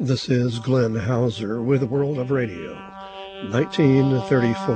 This is Glenn Hauser with World of Radio, 1934.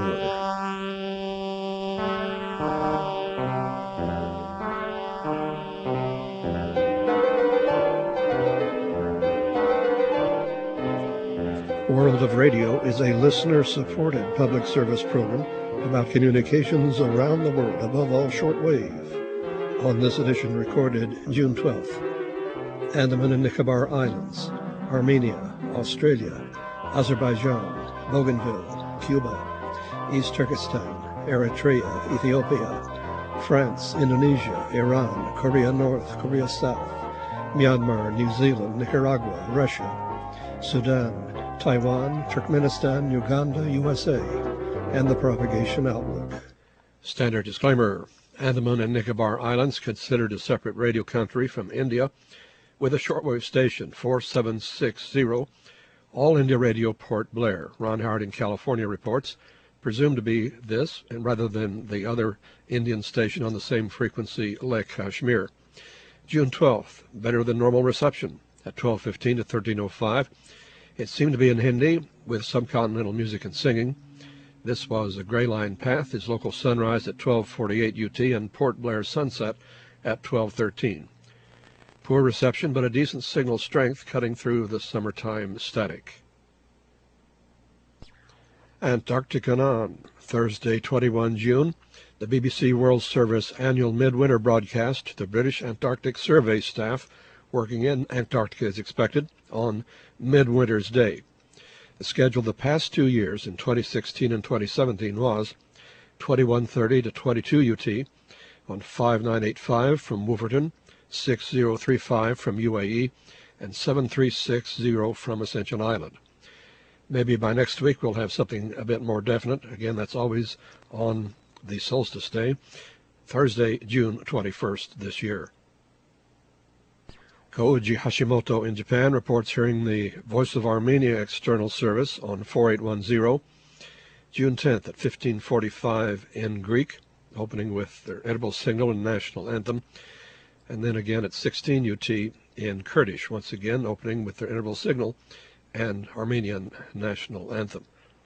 World of Radio is a listener-supported public service program about communications around the world, above all shortwave. On this edition recorded June 12th, Andaman and Nicobar Islands, Armenia, Australia, Azerbaijan, Bougainville, Cuba, East Turkestan, Eritrea, Ethiopia, France, Indonesia, Iran, Korea North, Korea South, Myanmar, New Zealand, Nicaragua, Russia, Sudan, Taiwan, Turkmenistan, Uganda, USA, and the propagation outlook. Standard disclaimer: Andaman and Nicobar Islands considered a separate radio country from India, with a shortwave station, 4760, All India Radio, Port Blair. Ron Howard in California reports, presumed to be this, and rather than the other Indian station on the same frequency, Leh Kashmir. June 12th, better than normal reception at 12:15 to 13:05. It seemed to be in Hindi, with subcontinental music and singing. This was a Gray Line Path, his local sunrise at 12:48 UT, and Port Blair sunset at 12:13. Poor reception, but a decent signal strength cutting through the summertime static. Antarctica on Thursday, 21 June. The BBC World Service annual midwinter broadcast to the British Antarctic Survey staff working in Antarctica is expected on Midwinter's Day. The schedule the past 2 years, in 2016 and 2017, was 21:30 to 22 UT on 5985 from Wolverton, 6035 from UAE, and 7360 from Ascension Island. Maybe by next week we'll have something a bit more definite. Again, that's always on the solstice day, Thursday, June 21st this year. Koji Hashimoto in Japan reports hearing the Voice of Armenia external service on 4810, June 10th at 15:45 in Greek, opening with their edible signal and national anthem, and then again at 16 UT in Kurdish, once again opening with their interval signal and Armenian national anthem.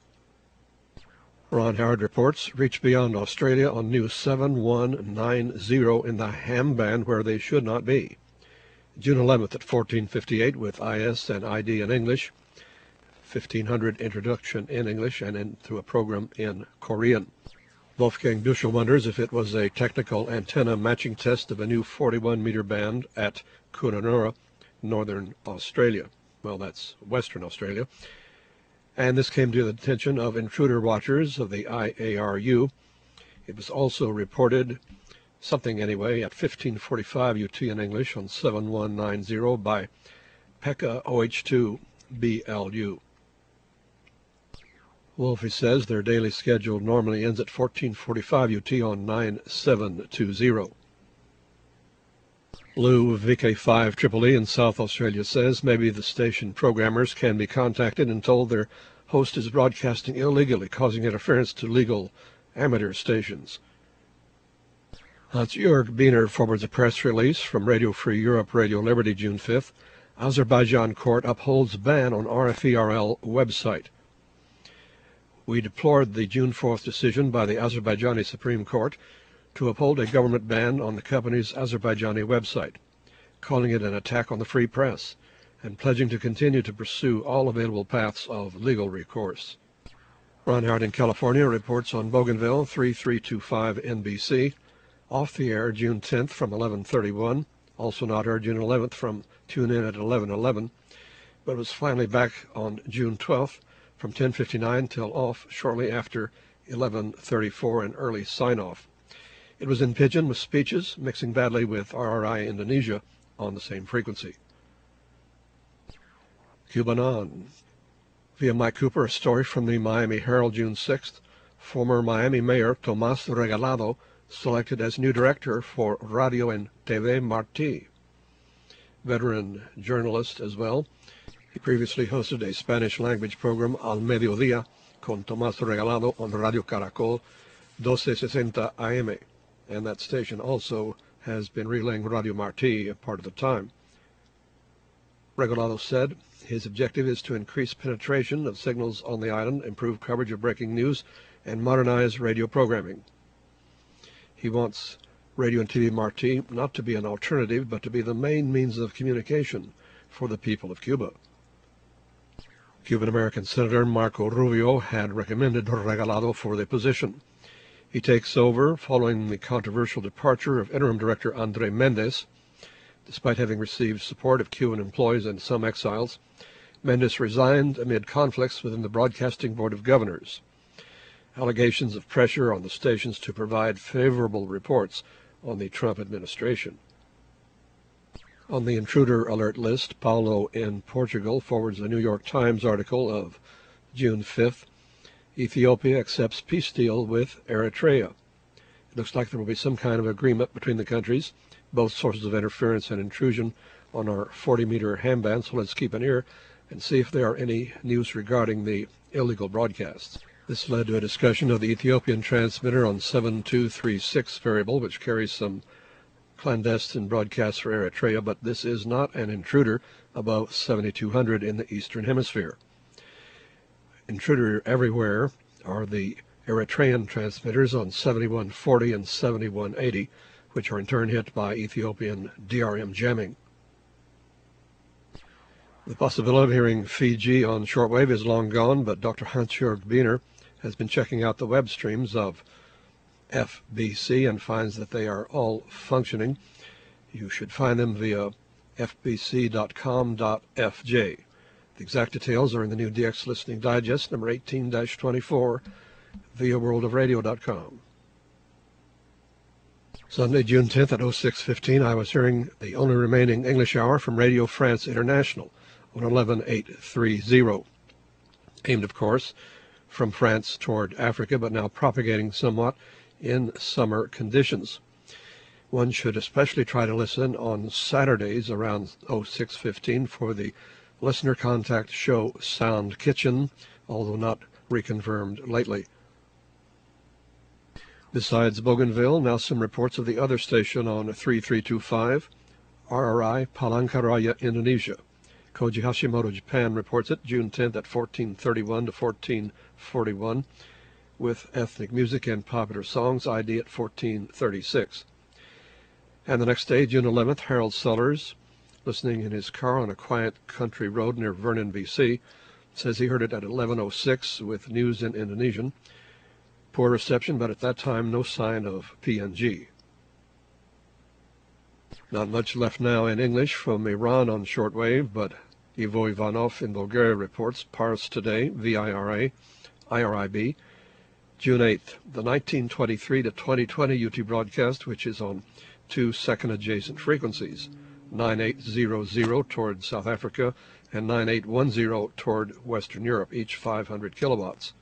Ron Howard reports reach beyond Australia on new 7190 in the ham band where they should not be. June 11th at 14:58 with IS and ID in English, 1500 introduction in English, and into a program in Korean. Wolfgang Büschel wonders if it was a technical antenna matching test of a new 41-meter band at Kununurra, Northern Australia. Well, that's Western Australia. And this came to the attention of intruder watchers of the IARU. It was also reported, something anyway, at 15:45 UT in English on 7190 by Pekka OH2 BLU. Wolfie says their daily schedule normally ends at 14:45 UT on 9720. Lou VK5 Tripoli in South Australia says maybe the station programmers can be contacted and told their host is broadcasting illegally, causing interference to legal amateur stations. Hans-Jörg Biener forwards a press release from Radio Free Europe, Radio Liberty, June 5th. Azerbaijan court upholds ban on RFERL website. We deplored the June 4th decision by the Azerbaijani Supreme Court to uphold a government ban on the company's Azerbaijani website, calling it an attack on the free press, and pledging to continue to pursue all available paths of legal recourse. Ron Howard in California reports on Bougainville, 3325 NBC, off the air June 10th from 11:31, also not heard June 11th from tune in at 11:11, but was finally back on June 12th from 10:59 till off shortly after 11:34, an early sign-off. It was in Pidgin with speeches, mixing badly with RRI Indonesia on the same frequency. Cubanon. Via Mike Cooper, a story from the Miami Herald, June 6th. Former Miami Mayor Tomás Regalado selected as new director for Radio and TV Martí. Veteran journalist as well. He previously hosted a Spanish-language program, Al Mediodía, con Tomás Regalado on Radio Caracol, 1260 AM, and that station also has been relaying Radio Martí a part of the time. Regalado said his objective is to increase penetration of signals on the island, improve coverage of breaking news, and modernize radio programming. He wants Radio and TV Marti not to be an alternative, but to be the main means of communication for the people of Cuba. Cuban-American Senator Marco Rubio had recommended Regalado for the position. He takes over following the controversial departure of Interim Director André Mendez. Despite having received support of Cuban employees and some exiles, Mendez resigned amid conflicts within the Broadcasting Board of Governors. Allegations of pressure on the stations to provide favorable reports on the Trump administration. On the intruder alert list, Paulo in Portugal forwards a New York Times article of June 5th. Ethiopia accepts peace deal with Eritrea. It looks like there will be some kind of agreement between the countries, both sources of interference and intrusion on our 40-meter ham band, so let's keep an ear and see if there are any news regarding the illegal broadcasts. This led to a discussion of the Ethiopian transmitter on 7236 variable, which carries some clandestine broadcasts for Eritrea, but this is not an intruder above 7200 in the Eastern Hemisphere. Intruder everywhere are the Eritrean transmitters on 7140 and 7180, which are in turn hit by Ethiopian DRM jamming. The possibility of hearing Fiji on shortwave is long gone, but Dr. Hans-Jörg Biener has been checking out the web streams of FBC and finds that they are all functioning. You should find them via fbc.com.fj. The exact details are in the new DX Listening Digest, number 18-24, via worldofradio.com. Sunday, June 10th at 06:15, I was hearing the only remaining English hour from Radio France International on 11830, aimed, of course, from France toward Africa, but now propagating somewhat in summer conditions. One should especially try to listen on Saturdays around 06:15 for the listener contact show Sound Kitchen, although not reconfirmed lately. Besides Bougainville, now some reports of the other station on 3325, RRI Palangkaraya, Indonesia. Koji Hashimoto, Japan reports it June 10th at 1431 to 1441 with ethnic music and popular songs, ID at 1436. And the next day, June 11th, Harold Sellers, listening in his car on a quiet country road near Vernon, BC, says he heard it at 11:06 with news in Indonesian. Poor reception, but at that time no sign of PNG. Not much left now in English from Iran on shortwave, but Ivo Ivanov in Bulgaria reports Pars Today, VIRA, IRIB, June 8th, the 1923 to 2020 UT broadcast, which is on 2 second adjacent frequencies, 9800 toward South Africa and 9810 toward Western Europe, each 500 kilowatts.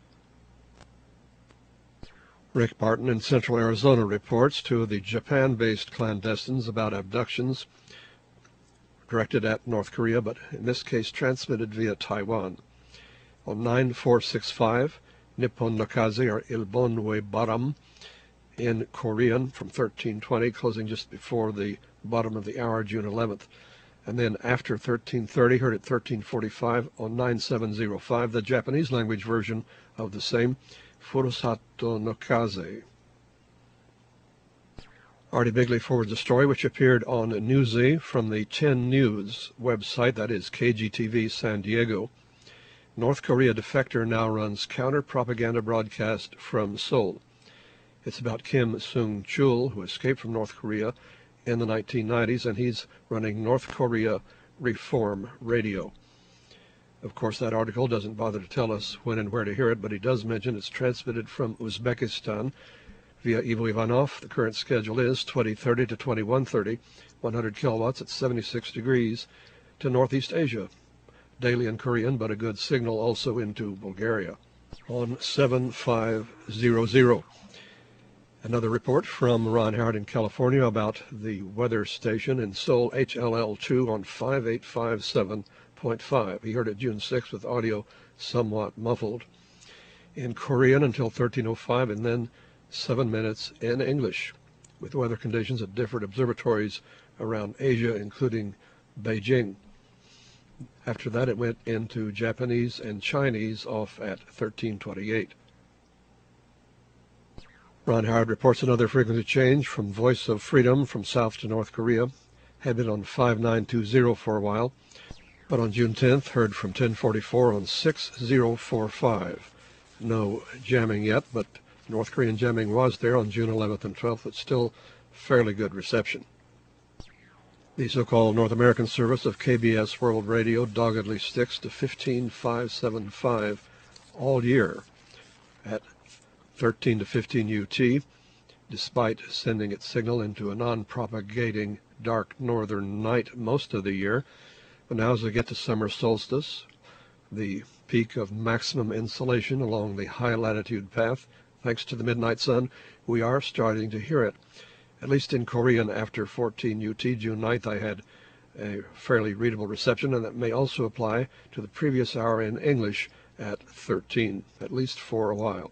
Rick Barton in Central Arizona reports to the Japan-based clandestines about abductions directed at North Korea, but in this case transmitted via Taiwan. On 9465, Nippon Nakaze, or Ilbonwe Baram, in Korean from 1320, closing just before the bottom of the hour, June 11th. And then after 1330, heard at 1345 on 9705, the Japanese language version of the same, Furusato no Kaze. Artie Bigley forwards a story which appeared on Newsy from the 10 News website, that is KGTV San Diego. North Korea defector now runs counter-propaganda broadcast from Seoul. It's about Kim Sung-chul, who escaped from North Korea in the 1990s, and he's running North Korea Reform Radio. Of course, that article doesn't bother to tell us when and where to hear it, but he does mention it's transmitted from Uzbekistan via Ivo Ivanov. The current schedule is 2030 to 2130, 100 kilowatts at 76 degrees to Northeast Asia. Daily in Korean, but a good signal also into Bulgaria on 7500. Another report from Ron Howard in California about the weather station in Seoul, HLL2 on 5857.5. He heard it June 6th with audio somewhat muffled in Korean until 1305, and then 7 minutes in English with weather conditions at different observatories around Asia, including Beijing. After that, it went into Japanese and Chinese off at 1328. Ron Howard reports another frequency change from Voice of Freedom from South to North Korea. Had been on 5920 for a while, but on June 10th, heard from 1044 on 6045. No jamming yet, but North Korean jamming was there on June 11th and 12th. It's still fairly good reception. The so-called North American service of KBS World Radio doggedly sticks to 15575 all year at 13 to 15 UT, despite sending its signal into a non-propagating dark northern night most of the year. But now as we get to summer solstice, the peak of maximum insolation along the high latitude path, thanks to the midnight sun, we are starting to hear it. At least in Korean after 14 UT, June 9th, I had a fairly readable reception, and that may also apply to the previous hour in English at 13, at least for a while.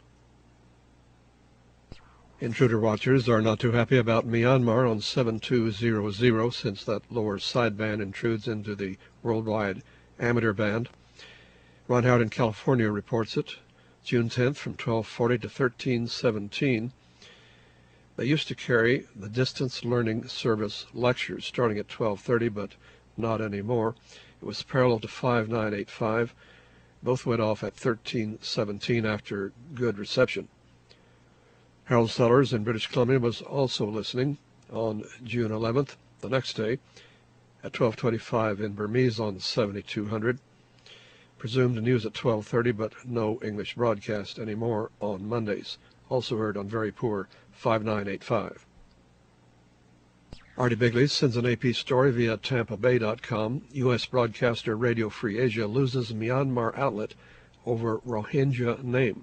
Intruder watchers are not too happy about Myanmar on 7200 since that lower sideband intrudes into the worldwide amateur band. Ron Howard in California reports it, June 10th from 1240 to 1317. They used to carry the distance learning service lectures starting at 12:30, but not anymore. It was parallel to 5985. Both went off at 1317 after good reception. Harold Sellers in British Columbia was also listening on June 11th, the next day, at 12:25 in Burmese on 7200. Presumed news at 12:30, but no English broadcast anymore on Mondays. Also heard on very poor 5985. Artie Bigley sends an AP story via TampaBay.com. U.S. broadcaster Radio Free Asia loses Myanmar outlet over Rohingya name.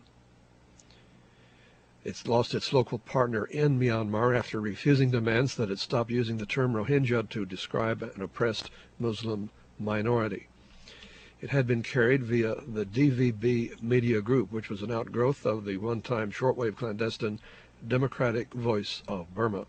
It's lost its local partner in Myanmar after refusing demands that it stop using the term Rohingya to describe an oppressed Muslim minority. It had been carried via the DVB Media Group, which was an outgrowth of the one-time shortwave clandestine Democratic Voice of Burma.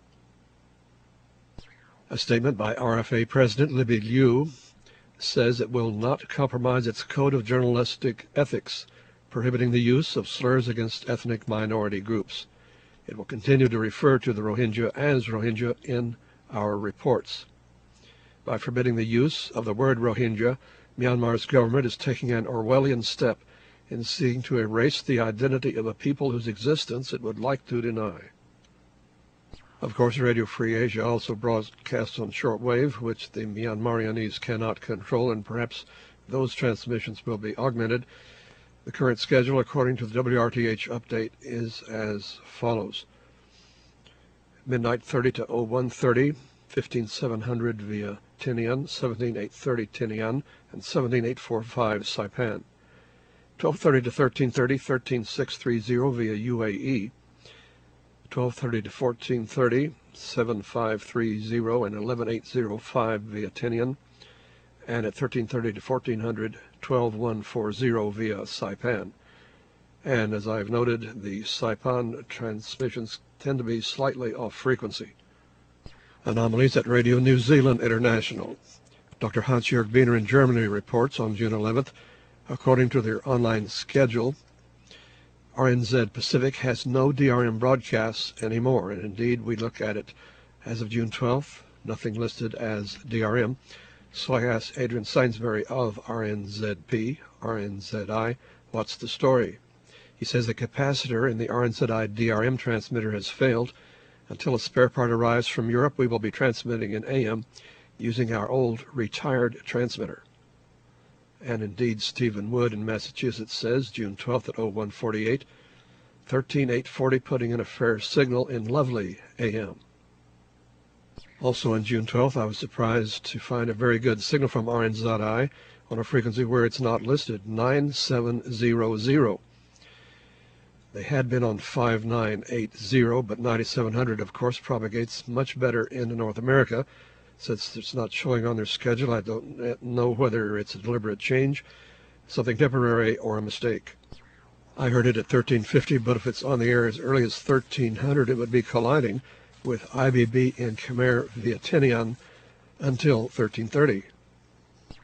A statement by RFA President Libby Liu says it will not compromise its code of journalistic ethics, prohibiting the use of slurs against ethnic minority groups. It will continue to refer to the Rohingya as Rohingya in our reports. By forbidding the use of the word Rohingya, Myanmar's government is taking an Orwellian step in seeking to erase the identity of a people whose existence it would like to deny. Of course, Radio Free Asia also broadcasts on shortwave, which the Myanmarianese cannot control, and perhaps those transmissions will be augmented. The current schedule, according to the WRTH update, is as follows. Midnight 30 to 0130, 15700 via Tinian, 17830 Tinian, and 17845 Saipan. 1230 to 1330, 13630 via UAE. 1230 to 1430, 7530 and 11805 via Tinian. And at 1330 to 1400, 12140 via Saipan. And as I've noted, the Saipan transmissions tend to be slightly off frequency. Anomalies at Radio New Zealand International. Dr. Hans-Jörg Biener in Germany reports on June 11th, according to their online schedule, RNZ Pacific has no DRM broadcasts anymore, and indeed we look at it as of June 12th, nothing listed as DRM. So I asked Adrian Sainsbury of RNZP, RNZI, what's the story? He says the capacitor in the RNZI DRM transmitter has failed. Until a spare part arrives from Europe, we will be transmitting in AM using our old retired transmitter. And indeed, Stephen Wood in Massachusetts says, June 12th at 0148, 13840 putting in a fair signal in lovely AM. Also on June 12th, I was surprised to find a very good signal from RNZI on a frequency where it's not listed, 9700. They had been on 5980, but 9700, of course, propagates much better in North America. Since it's not showing on their schedule, I don't know whether it's a deliberate change, something temporary, or a mistake. I heard it at 1350, but if it's on the air as early as 1300, it would be colliding with IBB in Khmer via Tinian until 1330.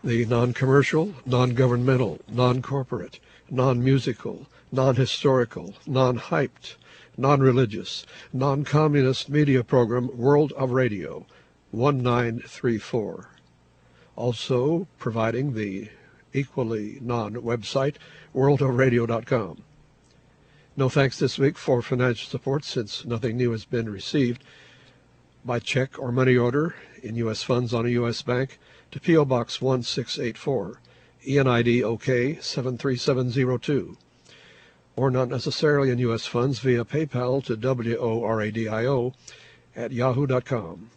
The non-commercial, non-governmental, non-corporate, non-musical, non-historical, non-hyped, non-religious, non-communist media program World of Radio 1934. Also providing the equally non-website worldofradio.com. No thanks this week for financial support since nothing new has been received by check or money order in U.S. funds on a U.S. bank to P.O. Box 1684, ENID OK 73702, or not necessarily in U.S. funds via PayPal to WORADIO at yahoo.com.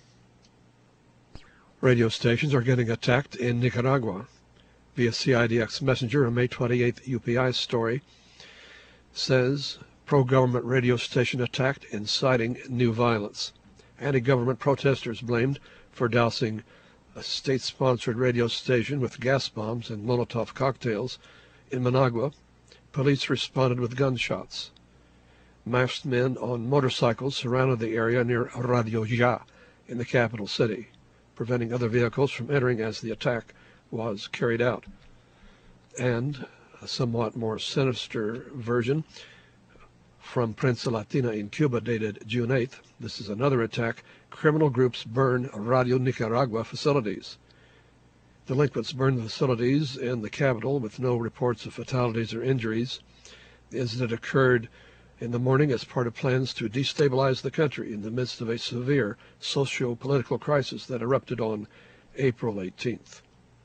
Radio stations are getting attacked in Nicaragua. Via CIDX Messenger, a May 28th UPI story says, pro-government radio station attacked, inciting new violence. Anti-government protesters blamed for dousing a state-sponsored radio station with gas bombs and Molotov cocktails. In Managua, police responded with gunshots. Masked men on motorcycles surrounded the area near Radio Ja in the capital city, preventing other vehicles from entering as the attack was carried out. And a somewhat more sinister version from Prensa Latina in Cuba dated June 8th. This is another attack. Criminal groups burn Radio Nicaragua facilities. Delinquents burned the facilities in the capital with no reports of fatalities or injuries. The incident occurred in the morning as part of plans to destabilize the country in the midst of a severe socio-political crisis that erupted on April 18th.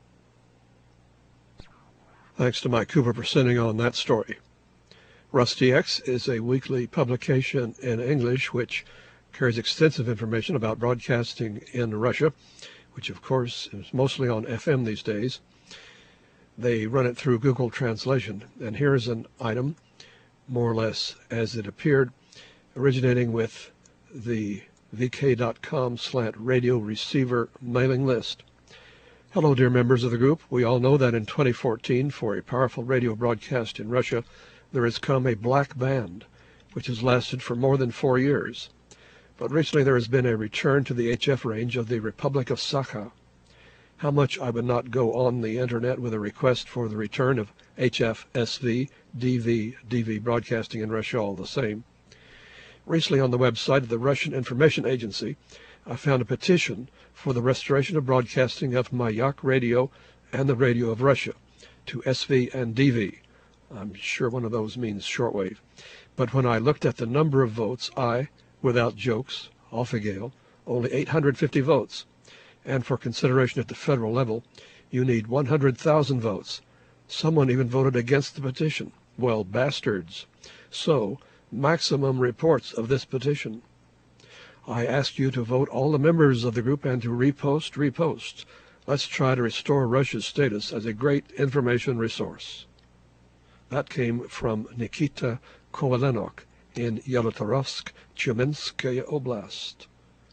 Thanks to Mike Cooper for sending on that story. Rusty X is a weekly publication in English which carries extensive information about broadcasting in Russia, which of course is mostly on FM these days. They run it through Google Translation, and here's an item, more or less as it appeared, originating with the vk.com/radio receiver mailing list. Hello, dear members of the group. We all know that in 2014, for a powerful radio broadcast in Russia, there has come a black band, which has lasted for more than 4 years. But recently there has been a return to the HF range of the Republic of Sakha. How much I would not go on the internet with a request for the return of HF, SV, DV broadcasting in Russia all the same. Recently on the website of the Russian Information Agency, I found a petition for the restoration of broadcasting of Mayak Radio and the Radio of Russia to SV and DV. I'm sure one of those means shortwave. But when I looked at the number of votes, without jokes, off a gale, only 850 votes. And for consideration at the federal level, you need 100,000 votes. Someone even voted against the petition. Well, bastards. So, maximum reports of this petition. I ask you to vote all the members of the group and to repost. Let's try to restore Russia's status as a great information resource. That came from Nikita Kovalenok in Yelatorovsk, Tyumenskaya Oblast.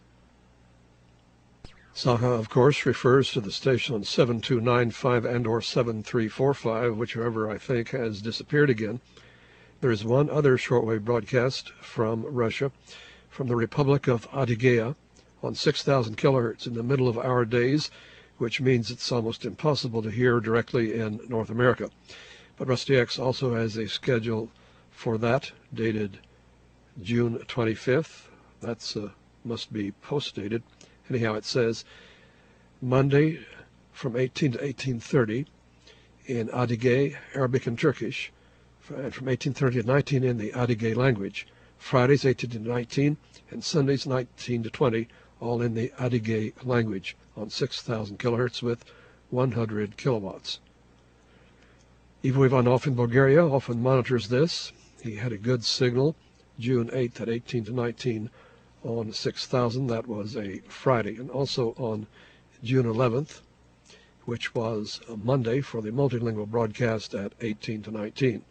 Sakha, of course, refers to the station on 7295 and or 7345, whichever I think has disappeared again. There is one other shortwave broadcast from Russia, from the Republic of Adygea, on 6,000 kilohertz in the middle of our days, which means it's almost impossible to hear directly in North America. But Rusty X also has a schedule for that, dated June 25th. That's must be post-dated. Anyhow, it says Monday from 18 to 18:30 in Adige, Arabic and Turkish, and from 18:30 to 19 in the Adige language. Fridays 18 to 19 and Sundays 19 to 20, all in the Adige language on 6,000 kilohertz with 100 kilowatts. Ivo Ivanov in Bulgaria often monitors this. He had a good signal June 8th at 18 to 19 on 6,000. That was a Friday. And also on June 11th, which was a Monday for the multilingual broadcast at 18 to 19.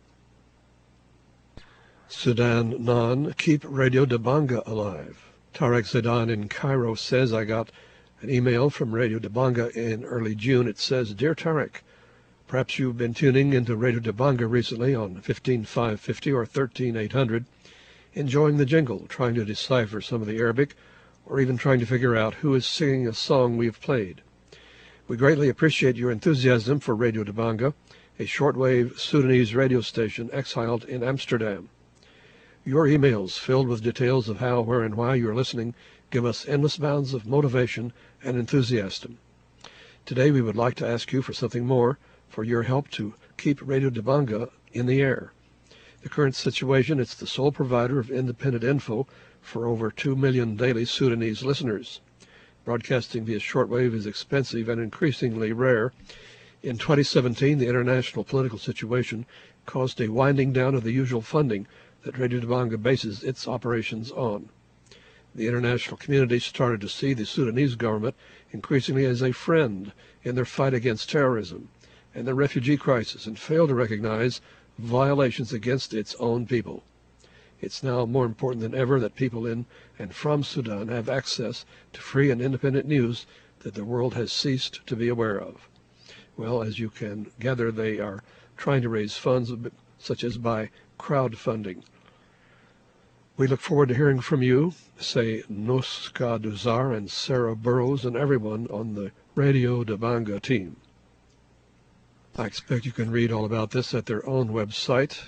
Sudan Non, keep Radio Dabanga alive. Tarek Zaidan in Cairo says, I got an email from Radio Dabanga in early June. It says, Dear Tarek, perhaps you've been tuning into Radio Dabanga recently on 15550 or 13800, enjoying the jingle, trying to decipher some of the Arabic, or even trying to figure out who is singing a song we've played. We greatly appreciate your enthusiasm for Radio Dabanga, a shortwave Sudanese radio station exiled in Amsterdam. Your emails filled with details of how, where, and why you are listening give us endless bounds of motivation and enthusiasm. Today we would like to ask you for something more, for your help to keep Radio Dabanga in the air. The current situation, it's the sole provider of independent info for over 2 million daily Sudanese listeners. Broadcasting via shortwave is expensive and increasingly rare. In 2017, the international political situation caused a winding down of the usual funding that Radio Dabanga bases its operations on. The international community started to see the Sudanese government increasingly as a friend in their fight against terrorism and the refugee crisis, and failed to recognize violations against its own people. It's now more important than ever that people in and from Sudan have access to free and independent news that the world has ceased to be aware of. Well, as you can gather, they are trying to raise funds such as by crowdfunding. We look forward to hearing from you, say Noska Duzar and Sarah Burrows and everyone on the Radio Dabanga team. I expect you can read all about this at their own website,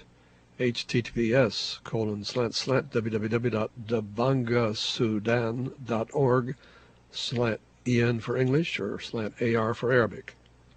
https://www.dabangasudan.org/en for English or /AR for Arabic.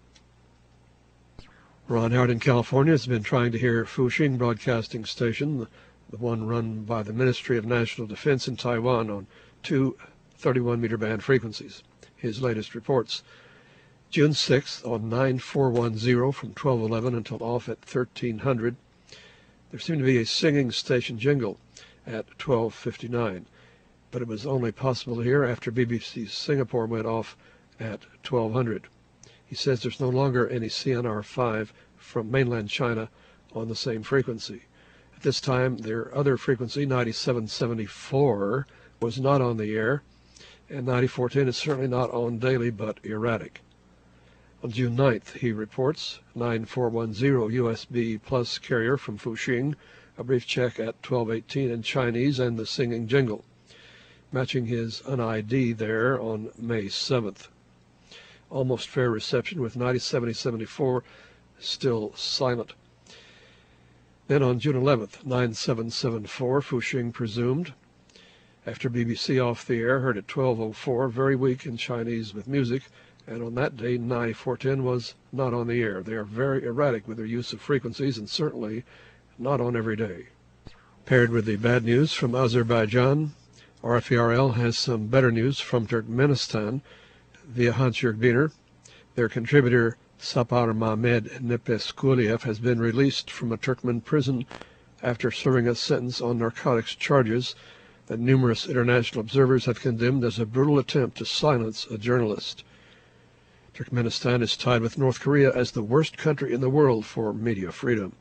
Ron Howard in California has been trying to hear Fuxing Broadcasting Station, the one run by the Ministry of National Defense in Taiwan, on two 31-meter band frequencies. His latest reports: June 6th on 9410 from 1211 until off at 1300. There seemed to be a singing station jingle at 1259, but it was only possible to hear after BBC Singapore went off at 1200. He says there's no longer any CNR5 from mainland China on the same frequency. At this time, their other frequency, 9774, was not on the air, and 9410 is certainly not on daily but erratic. On June 9th, he reports 9410 USB Plus carrier from Fuxing, a brief check at 1218 in Chinese, and the singing jingle, matching his UNID there on May 7th. Almost fair reception with 907074 still silent. Then on June 11th, 9774, Fuxing presumed. After BBC off the air, heard at 1204, very weak in Chinese with music, and on that day 9410 was not on the air. They are very erratic with their use of frequencies and certainly not on every day. Paired with the bad news from Azerbaijan, RFERL has some better news from Turkmenistan via Hans-Jörg Biener. Their contributor Sapar Mahmed Nepeskuliev has been released from a Turkmen prison after serving a sentence on narcotics charges that numerous international observers have condemned as a brutal attempt to silence a journalist. Turkmenistan is tied with North Korea as the worst country in the world for media freedom.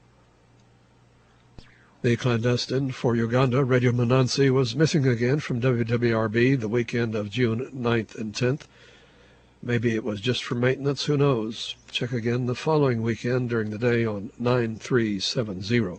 The clandestine for Uganda, Radio Manansi, was missing again from WWRB the weekend of June 9th and 10th. Maybe it was just for maintenance, who knows? Check again the following weekend during the day on 9370.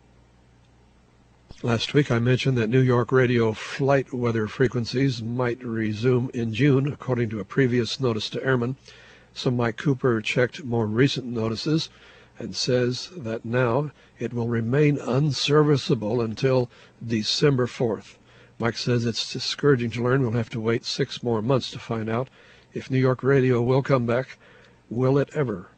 Last week I mentioned that New York radio flight weather frequencies might resume in June, according to a previous notice to airmen. So Mike Cooper checked more recent notices and says that now it will remain unserviceable until December 4th. Mike says it's discouraging to learn we'll have to wait 6 more months to find out if New York radio will come back. Will it ever?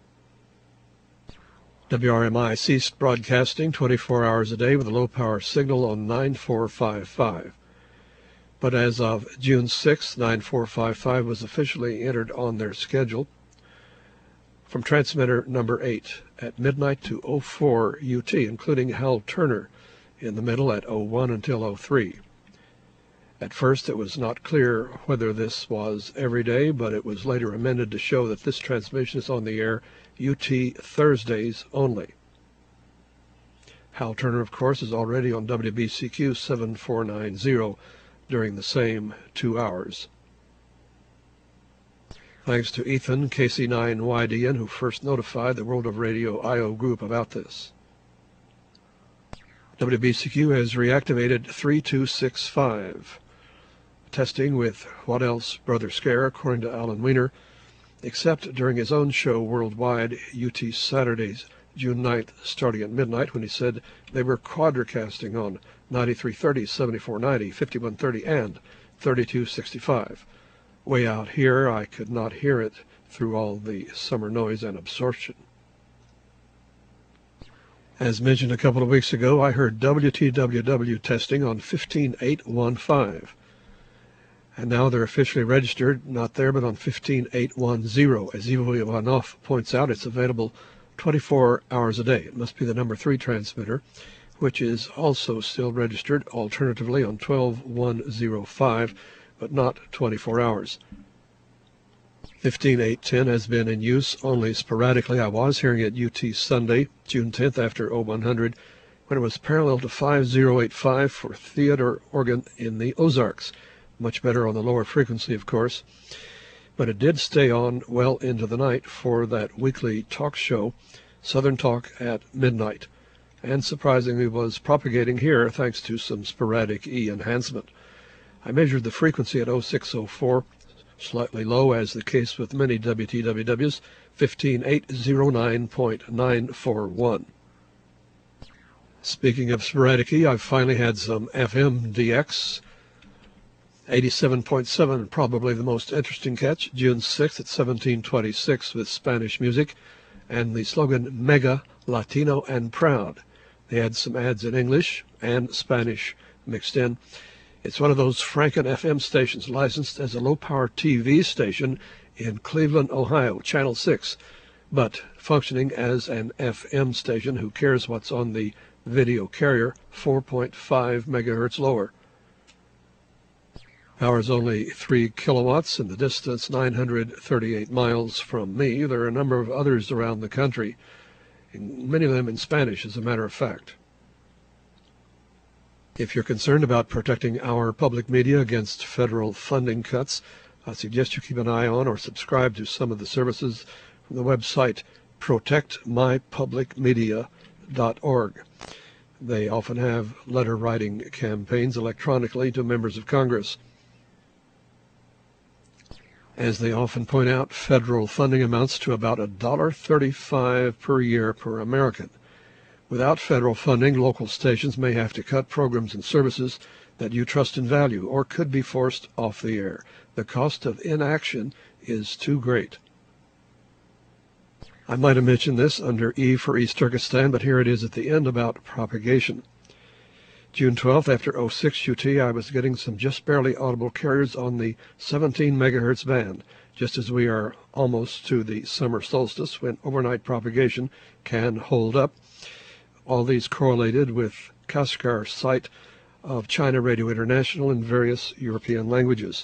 WRMI ceased broadcasting 24 hours a day with a low-power signal on 9455. But as of June 6th, 9455 was officially entered on their schedule from transmitter number 8 at midnight to 04 UT, including Hal Turner in the middle at 01 until 03. At first it was not clear whether this was every day, but it was later amended to show that this transmission is on the air UT Thursdays only. Hal Turner, of course, is already on WBCQ 7490 during the same 2 hours. Thanks to Ethan, KC9YDN, who first notified the World of Radio I.O. group about this. WBCQ has reactivated 3265. Testing with What Else Brother Scare, according to Alan Weiner, except during his own show worldwide, UT Saturdays, June 9th, starting at midnight, when he said they were quadricasting on 9330, 7490, 5130, and 3265. Way out here, I could not hear it through all the summer noise and absorption. As mentioned a couple of weeks ago, I heard WTWW testing on 15815. And now they're officially registered, not there, but on 15810. As Ivo Ivanov points out, it's available 24 hours a day. It must be the number 3 transmitter, which is also still registered, alternatively on 12105, but not 24 hours. 15810 has been in use only sporadically. I was hearing it UT Sunday, June 10th, after 0100, when it was parallel to 5085 for theater organ in the Ozarks. Much better on the lower frequency, of course. But it did stay on well into the night for that weekly talk show, Southern Talk at Midnight, and surprisingly was propagating here thanks to some sporadic E enhancement. I measured the frequency at 0604, slightly low, as the case with many WTWWs, 15809.941. Speaking of sporadic E, I've finally had some FM DX. 87.7, probably the most interesting catch, June 6th at 1726 with Spanish music, and the slogan Mega, Latino, and Proud. They had some ads in English and Spanish mixed in. It's one of those Franken FM stations licensed as a low-power TV station in Cleveland, Ohio, Channel 6, but functioning as an FM station. Who cares what's on the video carrier, 4.5 megahertz lower. Power is only 3 kilowatts, and the distance 938 miles from me. There are a number of others around the country, many of them in Spanish, as a matter of fact. If you're concerned about protecting our public media against federal funding cuts, I suggest you keep an eye on or subscribe to some of the services from the website protectmypublicmedia.org. They often have letter writing campaigns electronically to members of Congress. As they often point out, federal funding amounts to about $1.35 per year per American. Without federal funding, local stations may have to cut programs and services that you trust and value, or could be forced off the air. The cost of inaction is too great. I might have mentioned this under E for East Turkestan, but here it is at the end about propagation. June 12th, after 06 UT, I was getting some just barely audible carriers on the 17 megahertz band, just as we are almost to the summer solstice when overnight propagation can hold up. All these correlated with Kashgar site of China Radio International in various European languages,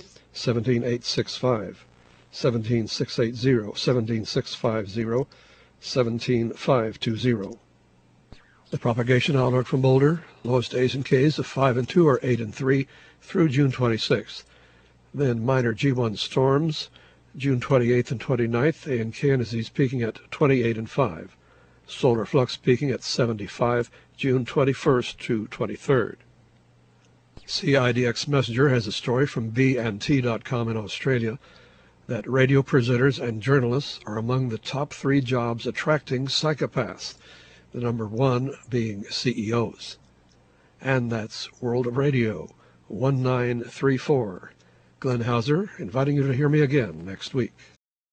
17865, 17680, 17650, 17520. The propagation outlook from Boulder, lowest A's and K's of 5 and 2 or 8 and 3 through June 26th. Then minor G1 storms, June 28th and 29th, A and K and Z's peaking at 28 and 5. Solar flux peaking at 75, June 21st to 23rd. CIDX Messenger has a story from bnt.com in Australia that radio presenters and journalists are among the top 3 jobs attracting psychopaths, the number 1 being CEOs. And that's World of Radio 1934. Glenn Hauser, inviting you to hear me again next week.